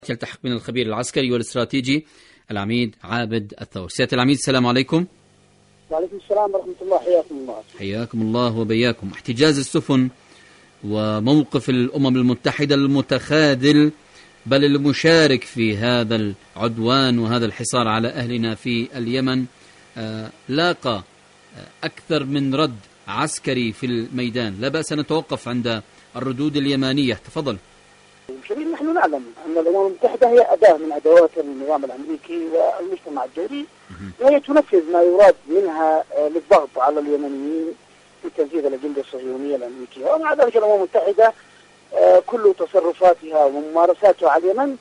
يلتحق من الخبير العسكري والاستراتيجي العميد عابد الثور. سيادة العميد السلام عليكم. وعليكم السلام ورحمة الله. حياكم الله. حياكم الله وبياكم. احتجاز السفن وموقف الأمم المتحدة المتخاذل بل المشارك في هذا العدوان وهذا الحصار على أهلنا في اليمن لاقى أكثر من رد عسكري في الميدان. لا بأس أن نتوقف عند الردود اليمانية. تفضل. نحن نعلم أن الأمم المتحدة هي أداة من أدوات النظام الأمريكي والمجتمع الدولي، وهي تنفذ ما يراد منها للضغط على اليمنيين في تنفيذ الأجندة الصهيونية الأمريكية. ومع ذلك الأمم المتحدة كل تصرفاتها وممارساتها على اليمن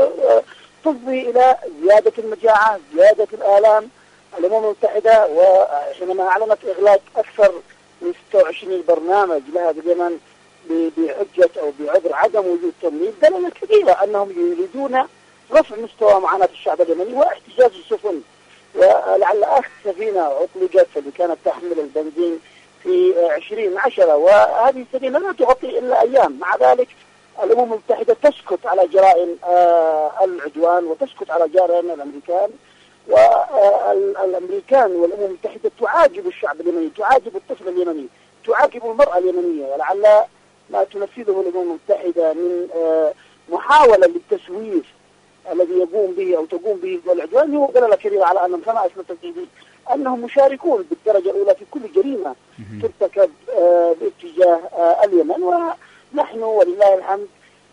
تفضي إلى زيادة المجاعة، زيادة الآلام. الأمم المتحدة وحينما أعلنت إغلاق أكثر من 26 برنامج لها في اليمن بحجة أو بعذر عدم وجود تمويل، دلالة كبيرة أنهم يريدون رفع مستوى معاناة الشعب اليمني واحتجاز السفن. ولعل آخر سفينة أطلقت اللي كانت تحمل البنزين في 2010، وهذه السفينة لا تغطي إلا أيام. مع ذلك الأمم المتحدة تسكت على جرائم العدوان وتسكت على جرائم الأمريكان، والأمريكان والأمم المتحدة تعاقب الشعب اليمني، تعاقب الطفل اليمني، تعاقب المرأة اليمنية. ولعل ما تنفذه الأمم المتحدة من محاولة للتسويف الذي يقوم به أو تقوم به العدوان هو دلالة كبيرة على أنهم كما أثبتت أنهم مشاركون بالدرجة الأولى في كل جريمة ترتكب باتجاه اليمن. ونحن ولله الحمد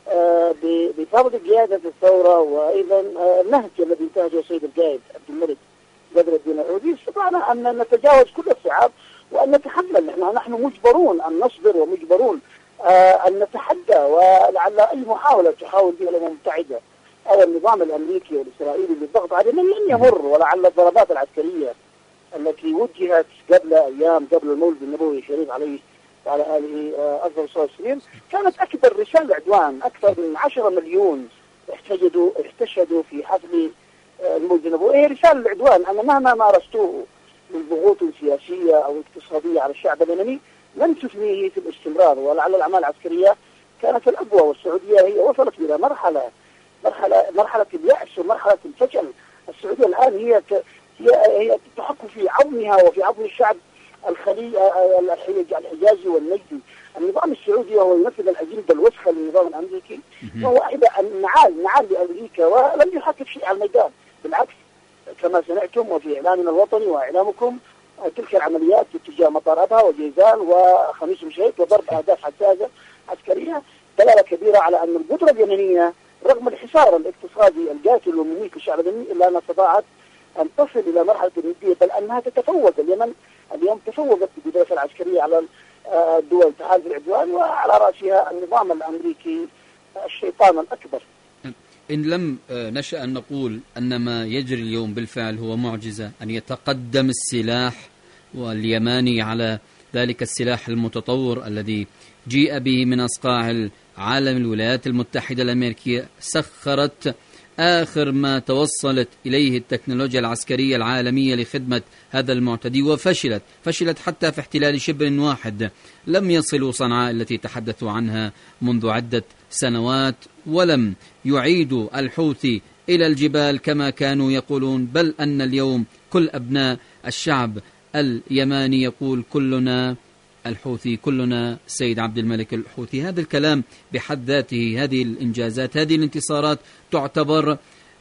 بفضل قيادة الثورة وأيضا النهج الذي انتهجه السيد القائد عبد الملك بدر الدين العودي استطعنا أن نتجاوز كل الصعاب وأن نتحمل. نحن مجبرون أن نصبر ومجبرون أن نتحدى. ولعل أي محاولة تحاول بها الأمم المتحدة أو النظام الأمريكي والإسرائيلي للضغط على اليمن لن يمر. ولعل الضربات العسكرية التي وجهت قبل أيام قبل المولد النبوي الشريف عليه وعلى آله أفضل الصلاة والسلام كانت أكبر رسالة عدوان. أكثر من 10 مليون احتشدوا في حفل المولد النبوي. هي رسالة العدوان أن مهما مارستوه من ضغوط سياسية أو اقتصادية على الشعب اليمني لن تثنيه في الاستمرار. ولعل الأعمال العسكرية كانت الأقوى، والسعودية هي وصلت إلى مرحلة اليأس ومرحلة الفشل. السعودية الآن هي تحق في عظمها وفي عظم الشعب الحجازي والنجدي. النظام السعودي وهو ينفذ الأجندة الوسخة للنظام الأمريكي وهو نعال لأمريكا ولم يحقق شيء على الميدان. بالعكس كما سمعتم وفي إعلامنا الوطني وإعلامكم تلك العمليات باتجاه مطار أبها وجيزان وخميس مشيط وضرب أهداف حساسة عسكرية دلالة كبيرة على أن القدرة اليمنية رغم الحصار الاقتصادي القاتل والمميت للشعب اليمني إلا أنها استطاعت أن تصل إلى مرحلة الندية، بل أنها تتفوق. اليمن اليوم تفوقت بقدرتها العسكرية على الدول تحالف العدوان وعلى رأسها النظام الأمريكي الشيطان الأكبر. إن لم نشأ أن نقول أن ما يجري اليوم بالفعل هو معجزة، أن يتقدم السلاح واليماني على ذلك السلاح المتطور الذي جيء به من أصقاع العالم. الولايات المتحدة الأمريكية سخرت آخر ما توصلت إليه التكنولوجيا العسكرية العالمية لخدمة هذا المعتدي، فشلت حتى في احتلال شبر واحد. لم يصلوا صنعاء التي تحدثوا عنها منذ عدة سنوات، ولم يعيدوا الحوثي إلى الجبال كما كانوا يقولون، بل أن اليوم كل أبناء الشعب اليماني يقول كلنا الحوثي، كلنا سيد عبد الملك الحوثي. هذا الكلام بحد ذاته، هذه الإنجازات، هذه الانتصارات تعتبر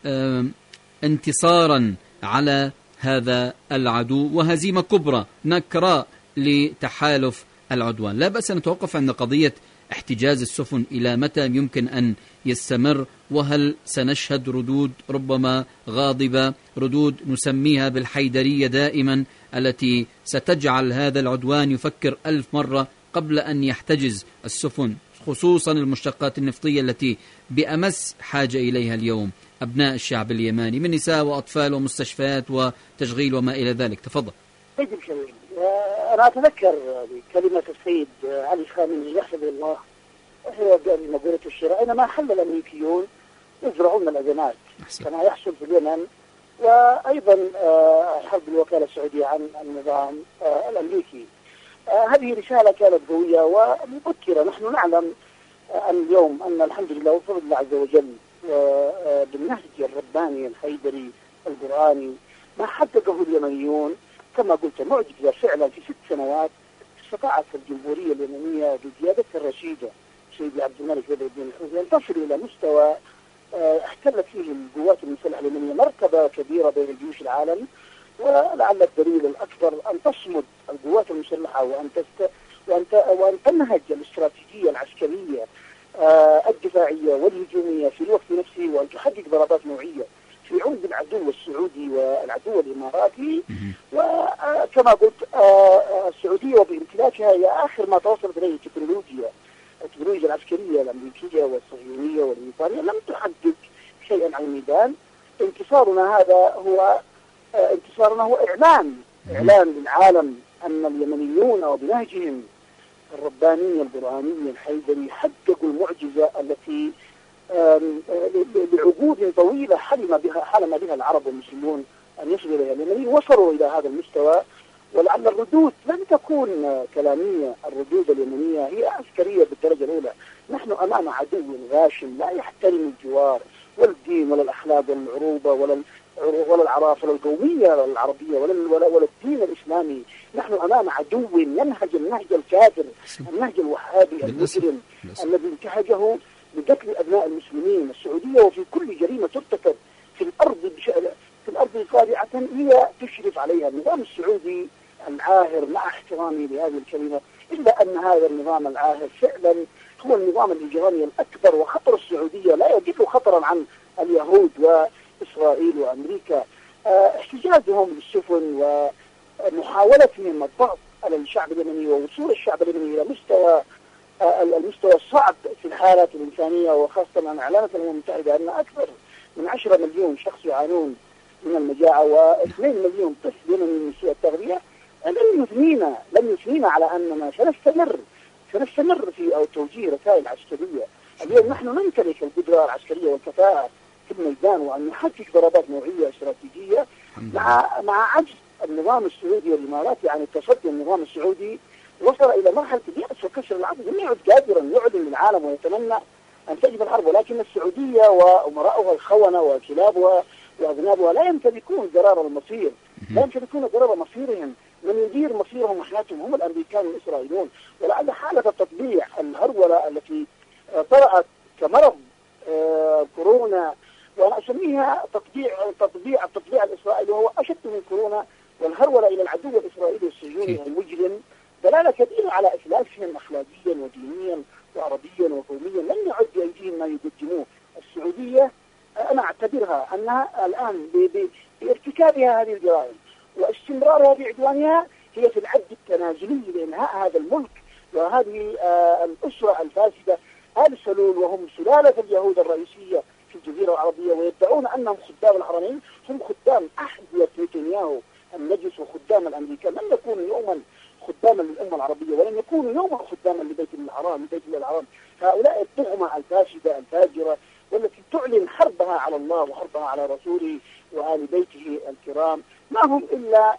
انتصارا على هذا العدو وهزيمة كبرى نكراء لتحالف العدوان. لا بأس أن نتوقف عند قضية احتجاز السفن. إلى متى يمكن أن يستمر؟ وهل سنشهد ردود ربما غاضبة، ردود نسميها بالحيدرية دائما، التي ستجعل هذا العدوان يفكر 1000 مرة قبل أن يحتجز السفن، خصوصا المشتقات النفطية التي بأمس حاجة إليها اليوم أبناء الشعب اليماني من نساء وأطفال ومستشفيات وتشغيل وما إلى ذلك؟ تفضل. أنا أتذكر كلمة السيد علي خامنئي يحفظه الله وهو قال مقولة الشراء: أينما حل الأمريكيون يزرعون الأزمات كما يحصل في اليمن. وأيضا حرب الوكالة السعودية عن النظام الأمريكي. هذه رسالة كانت قوية ومبكرة. نحن نعلم أن اليوم أن الحمد لله وفضل الله عز وجل بالنهج الرباني الحيدري القرآني ما حققه اليمنيون كما قلت معجزة فعلا. في 6 سنوات استطاعت الجمهورية اليمنية بقيادتها الرشيدة سيدي عبد الملك بدر الدين الحوثي أن تصل إلى مستوى احتلت فيه القوات المسلحة اليمنية مرتبة كبيرة بين الجيوش العالم. ولعل الدليل الأكبر أن تصمد القوات المسلحة وأن تنهج الاستراتيجية العسكرية الدفاعية والهجومية في الوقت نفسه، وأن تحقق ضربات نوعية في عمق العدو السعودي والعدو الإماراتي. وكما قلت السعودية وبامتلاكها هي آخر ما توصلت إليه التكنولوجيا العسكرية الأمريكية والصهيونية والبريطانية لم تحقق شيئا على الميدان. انتصارنا هو إعلان للعالم أن اليمنيون وبنهجهم الرباني القرآني الحيدري حققوا المعجزة التي لعقود طويلة حلم بها العرب والمسلمون أن يصلوا إليها. اليمنيين وصلوا إلى هذا المستوى، ولعل الردود لن تكون كلامية. الردود اليمنية هي عسكرية بالدرجة الأولى. نحن أمام عدو غاشم لا يحترم الجوار والدين ولا الأخلاق ولا العروبة ولا العرافة ولا القومية العربية ولا الدين الإسلامي. نحن أمام عدو ينهج النهج الكافر، النهج الوهابي المجرم الذي انتهجه بقتل أبناء المسلمين. السعودية وفي كل جريمة ترتكب في الأرض خادعة هي تشرف عليها. النظام السعودي العاهر مع احترامي لهذه الكلمة، إلا أن هذا النظام العاهر فعلا هو النظام الإجرامي الأكبر، وخطر السعودية لا يقل خطرا عن اليهود وإسرائيل وأمريكا. احتجازهم بالسفن ومحاولتهم الضغط على الشعب اليمني ووصول الشعب اليمني إلى المستوى الصعب في الحالات الإنسانية، وخاصة أن أعلنت الأمم المتحدة أن أكثر من 10 مليون شخص يعانون من المجاعة و2 مليون طفل يمني من سوء التغذية. لم يثنينا على أننا سنستمر في توجيه رسائل عسكرية. اليوم نحن نمتلك القدرة العسكرية والكفاءة في الميدان، وأن نحقق ضربات نوعية استراتيجية مع عجز النظام السعودي والإماراتي عن التصدي. النظام السعودي وصل إلى مرحلة اليأس وكسر العقل، لم يعد قادرا يعلن للعالم ويتمنى أن تجد الحرب، ولكن السعودية وأمراؤها الخونة وكلابها وأذنابها لا يمتلكون قرار المصير، لا يمتلكون قرار مصيرهم. من يدير مصيرهم وحياتهم هم الأمريكان والإسرائيليون. ولعل حالة التطبيع الهرولة التي طرأت كمرض كورونا، وأنا أسميها التطبيع الإسرائيلي، وهو أشد من كورونا، والهرولة إلى العدو الإسرائيلي الصهيوني المجرم، دلالة كبيرة على إفلاسهم أخلاقيا ودينيا وعربيا وقوميا. لم يعد بأيديهم ما يقدموه. السعودية أنا أعتبرها أنها الآن بارتكابها هذه الجرائم واستمرارها في عدوانها هي في العد التنازلي لإنهاء هذا الملك وهذه الأسرة الفاسدة. آل سلول وهم سلالة اليهود الرئيسية في الجزيرة العربية، ويدعون أنهم خدام الحرمين، هم خدام أحذية نتنياهو النجس وخدام الأمريكان. لن يكونوا يوما خداما للأمة العربية، ولن يكونوا يوما خداما لبيت الله الحرام. هؤلاء الطغمة الفاسدة الفاجرة والتي تعلن حربها على الله وحربها على رسوله وآل بيته الكرام ما هم إلا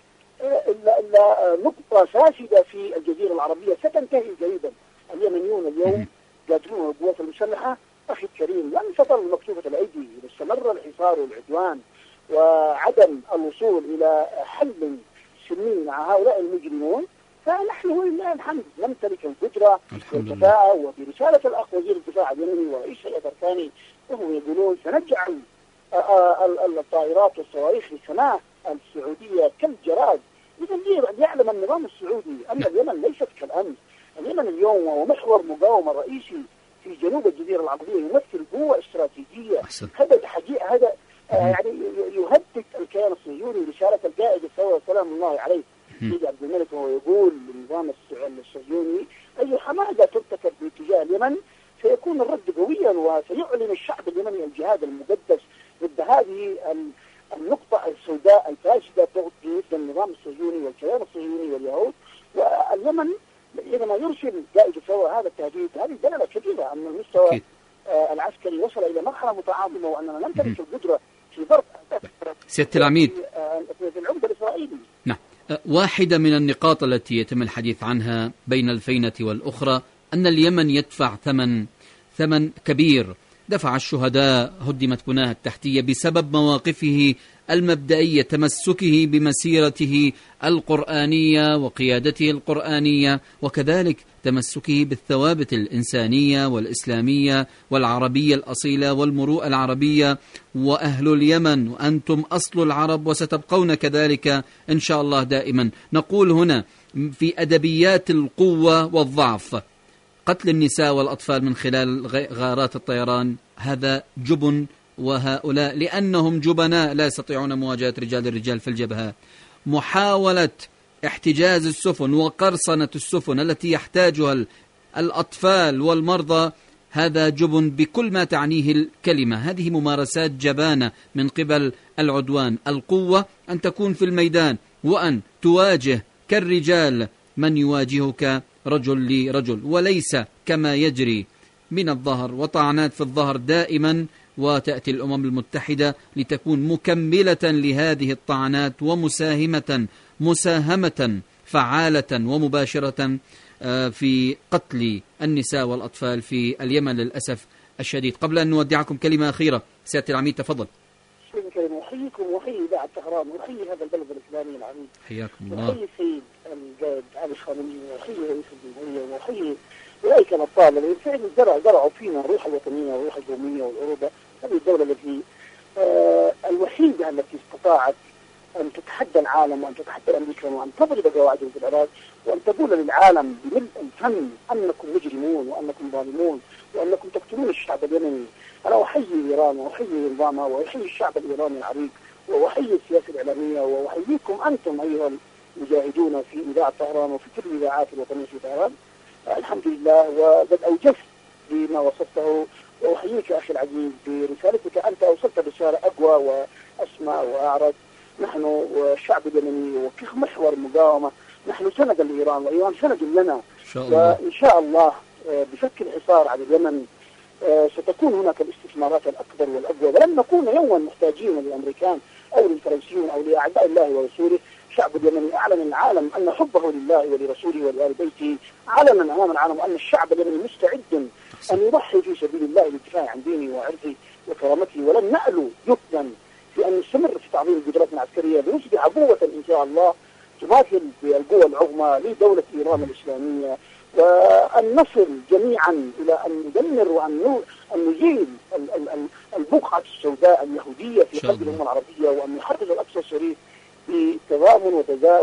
نقطة فاسدة في الجزيرة العربية ستنتهي قريبا. اليمنيون اليوم قادرون القوات المسلحة أخي الكريم لن تظل مكتوفة الأيدي. إذا استمر الحصار والعدوان وعدم الوصول إلى حل سلمي مع هؤلاء المجرمون، فنحن ولله الحمد نمتلك القدرة والكفاءة. وبرسالة الأخ وزير الدفاع اليمني ورئيس هيئة أركاني وهم يقولون سنجعل الطائرات والصواريخ في السماء السعودية كالجراد. ليعلم النظام السعودي أن اليمن ليست كالأمس. اليمن اليوم هو محور مقاومة رئيسي في جنوب الجزيرة العربية، يمثل قوة استراتيجية. هذا يعني يهدد الكيان الصهيوني. رسالة القائد الثورة سلام الله عليه سيدي عبد الملك وهو يقول للنظام الصهيوني أي حماقة ترتكب باتجاه اليمن سيكون الرد قويا، وسيعلن الشعب اليمني الجهاد المقدس ضد هذه النقطة السوداء الفاسدة ضد النظام الصهيوني والكيان الصهيوني واليهود. واليمن حينما يرسل قائد الثورة هذا التهديد، هذه دلالة كبيرة أن المستوى العسكري وصل إلى مرحلة متعاظمة، وأننا نمتلك القدرة في ضرب سيادة العميد في العمق الإسرائيلي. نعم، واحدة من النقاط التي يتم الحديث عنها بين الفينة والأخرى أن اليمن يدفع ثمن كبير دفع الشهداء، هدمت بناها التحتية بسبب مواقفه المبدئية، تمسكه بمسيرته القرآنية وقيادته القرآنية، وكذلك تمسكه بالثوابت الإنسانية والإسلامية والعربية الأصيلة والمروءة العربية. وأهل اليمن وأنتم أصل العرب وستبقون كذلك إن شاء الله دائما. نقول هنا في أدبيات القوة والضعف، قتل النساء والأطفال من خلال غارات الطيران هذا جبن، وهؤلاء لأنهم جبناء لا يستطيعون مواجهة رجال الرجال في الجبهات. محاولة احتجاز السفن وقرصنة السفن التي يحتاجها الأطفال والمرضى هذا جبن بكل ما تعنيه الكلمة. هذه ممارسات جبانة من قبل العدوان. القوة أن تكون في الميدان وأن تواجه كالرجال من يواجهك رجل لرجل، وليس كما يجري من الظهر وطعنات في الظهر دائما، وتأتي الأمم المتحدة لتكون مكملة لهذه الطعنات مساهمة فعالة ومباشرة في قتل النساء والأطفال في اليمن للأسف الشديد. قبل أن نودعكم كلمة أخيرة سيادة العميد تفضل. أحييكم وأحيي إذاعة طهران وأحيي هذا البلد الإسلامي العميد. حياكم الله. وأحيي السيد القائد علي خامنئي وأحيي رئيس الجمهورية وأحيي أولئك الأبطال الذين فعلا زرعوا فينا الروح الوطنية والروح القومية والعروبة. هذه الدولة التي الوحيدة التي استطاعت أن تتحدى العالم وأن تتحدى الأمريكان وأن تضرب قواعدهم في العراق وأن تقول للعالم بملء الفم أنكم مجرمون وأنكم ظالمون وأنكم تقتلون الشعب اليمني. أنا أحيي إيران وأحيي نظامها وأحيي الشعب الإيراني العريق وأحيي السياسة الإعلامية وأحييكم أنتم أيها المجاهدون في إذاعة طهران وفي كل الإذاعات الوطنية في طهران. الحمد لله وقد أوجزت بما وصفته. وأحييك أخي العزيز برسالتك، أنت أوصلت رسالة أقوى وأسمى وأعرض. نحن والشعب اليمني وكمحور المقاومة نحن سند لإيران وإيران سند لنا، وإن شاء الله بفك الحصار على اليمن ستكون هناك الاستثمارات الأكبر والأقوى، ولن نكون يوما محتاجين للأمريكان أو للفرنسيين أو لأعداء الله ورسوله. الشعب اليمني أعلن العالم أن حبه لله ولرسوله ولآل بيته علنا أمام العالم، وأن الشعب اليمني مستعد أن يضحي في سبيل الله للدفاع عن دينه وعرضه وكرامته. ولن نألو جدا في أن نستمر في تعظيم القدرات العسكرية لنصبح قوة إن شاء الله تماثل بالقوة العظمى لدولة إيران الإسلامية، وأن نصل جميعا إلى أن ندمر وأن نزيل البقعة السوداء اليهودية في قلب الأمة العربية، وأن نحرر الأقصى الشريف بتضامن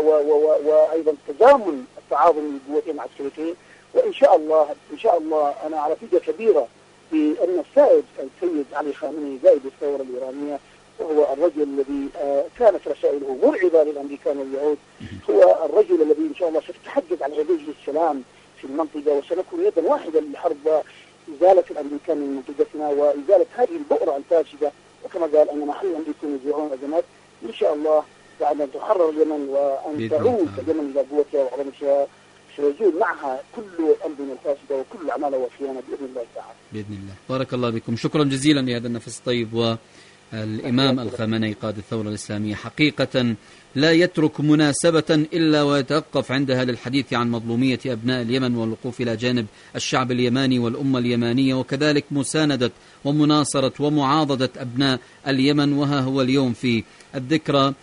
وأيضا تزامن التعاظم للقوتين العسكريتين. وإن شاء الله أنا على ثقة كبيرة بأن السيد علي خامنئي قائد الثورة الإيرانية وهو الرجل الذي كانت رسائله مرعبة للأمريكان واليهود، هو الرجل الذي إن شاء الله سيتحقق على يديه السلام في المنطقة، وسنكون يدا واحدة للحرب إزالة الأمريكان من منطقتنا وإزالة هذه البؤرة الفاسدة. وكما قال أن محل الأمريكان يزرعون أزمات إن شاء الله بعد أن تحرر اليمن وأن تعود اليمن إلى قوتها وعظمتها سيزول معها كل الأنظمة الفاسدة وكل الأعمال والخيانة بإذن الله تعالى. بإذن الله. بارك الله بكم، شكرا جزيلا لهذا النفس الطيب. والإمام الخامنئي قائد الثورة الإسلامية حقيقة لا يترك مناسبة إلا ويتوقف عندها للحديث عن مظلومية أبناء اليمن والوقوف إلى جانب الشعب اليماني والأمة اليمانية، وكذلك مساندة ومناصرة ومعاضدة أبناء اليمن. وها هو اليوم في الذكرى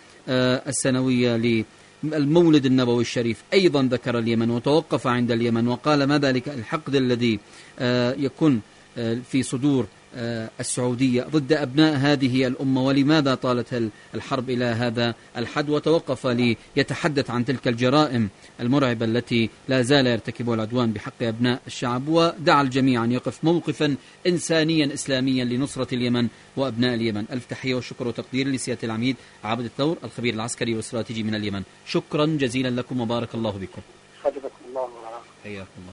السنوية للمولد النبوي الشريف أيضا ذكر اليمن وتوقف عند اليمن، وقال ما ذلك الحقد الذي يكون في صدور السعودية ضد أبناء هذه الأمة، ولماذا طالت الحرب إلى هذا الحد، وتوقف ليتحدث عن تلك الجرائم المرعبة التي لا زال يرتكبها العدوان بحق أبناء الشعب، ودعا الجميع أن يقف موقفا إنسانيا إسلاميا لنصرة اليمن وأبناء اليمن. ألف تحية والشكر وتقدير لسيادة العميد عابد الثور الخبير العسكري والاستراتيجي من اليمن. شكرا جزيلا لكم وبارك الله بكم. حفظكم الله ورعاكم. حياكم الله.